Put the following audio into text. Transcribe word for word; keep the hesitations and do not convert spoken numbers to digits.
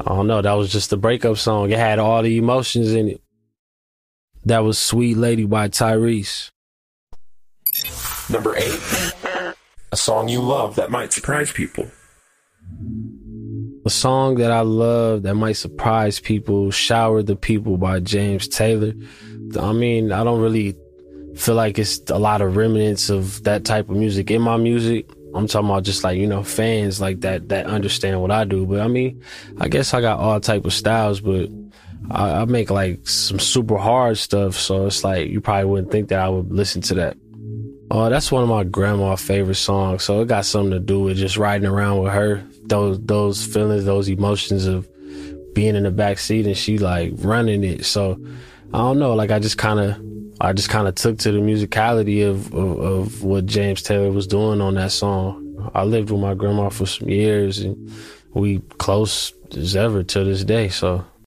I don't know. That was just a breakup song. It had all the emotions in it. That was Sweet Lady by Tyrese. Number eight, a song you love that might surprise people. A song that I love that might surprise people, Shower the People by James Taylor. I mean, I don't really feel like it's a lot of remnants of that type of music in my music. I'm talking about just like, you know, fans like that that understand what I do. But I mean, I guess I got all type of styles, but I, I make like some super hard stuff. So it's like, you probably wouldn't think that I would listen to that. Oh, that's one of my grandma's favorite songs. So it got something to do with just riding around with her. Those those feelings, those emotions of being in the back seat and she like running it. So I don't know, like I just kind of I just kind of took to the musicality of, of, of what James Taylor was doing on that song. I lived with my grandma for some years and we close as ever to this day. So